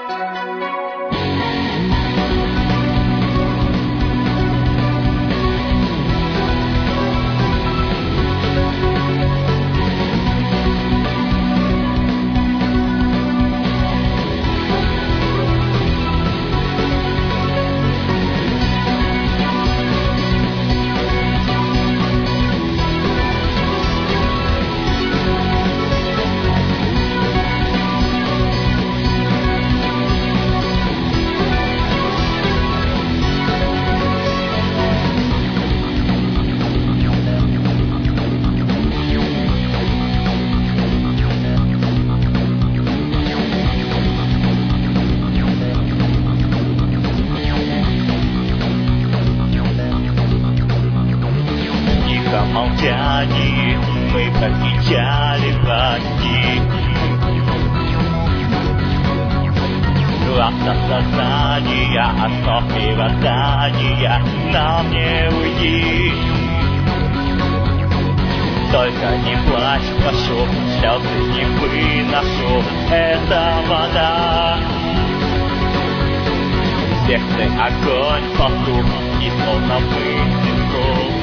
Молчании мы прокричали враги. Главное сознание, основ мироздания, нам не уйти. Только не плачь, прошу, слезы не выношу, это вода. В сердце огонь потух, и словно выстрел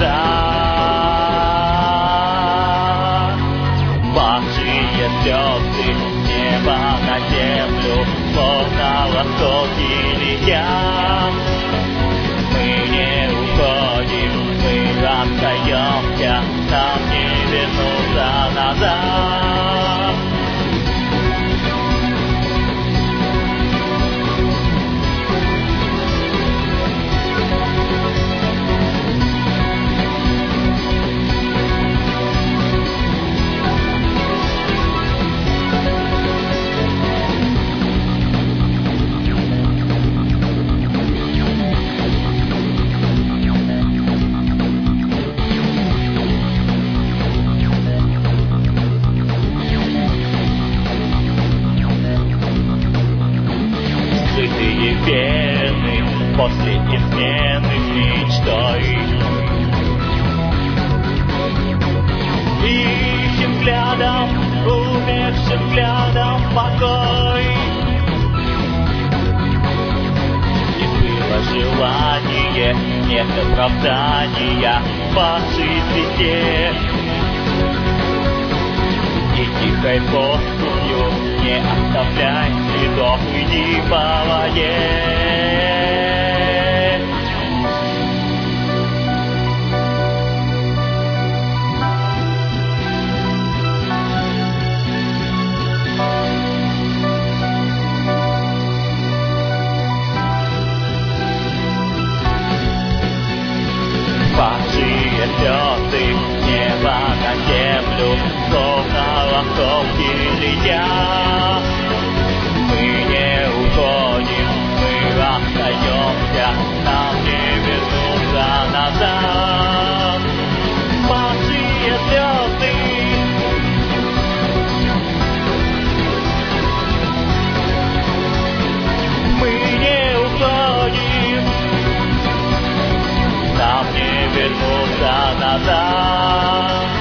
Ваши слезы с неба на землю, словно лоскутки лья. Мы не уходим, мы остаемся, нам не вернуться назад. Верны после измены мечтой. Ищем взглядом, умершим взглядом покой. И было желание, нет оправдания вашей звезде. И тихой поступью не оставляй следов, иди по воде. Большие слезы с неба на землю, словно лоскутки лья. Мы не уходим, мы остаемся, нам не вернуться назад. Большие слезы. Мы не уходим, нам не вернуться назад.